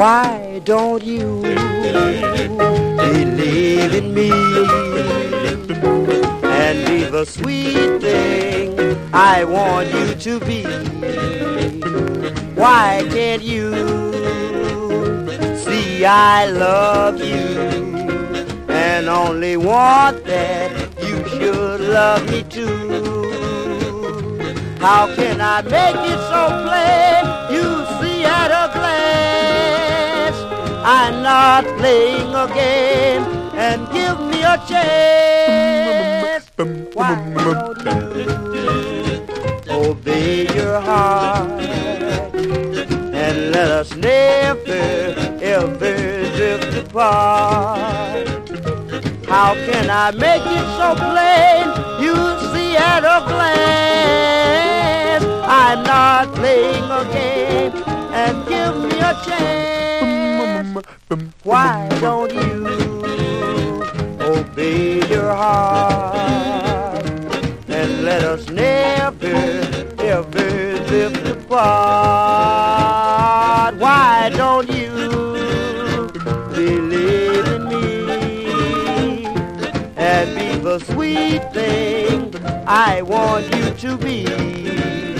Why don't you believe in me and be the sweet thing I want you to be? Why can't you see I love you and only want that you should love me too? How can I make it so plain you see at a glance I'm not playing a game, and give me a chance? Why don't you obey your heart and let us never, ever drift apart? How can I make it so plain you see at a glance I'm not playing a game, and give me a chance? Why don't you obey your heart and let us never, ever drift apart? Why don't you believe in me and be the sweet thing I want you to be?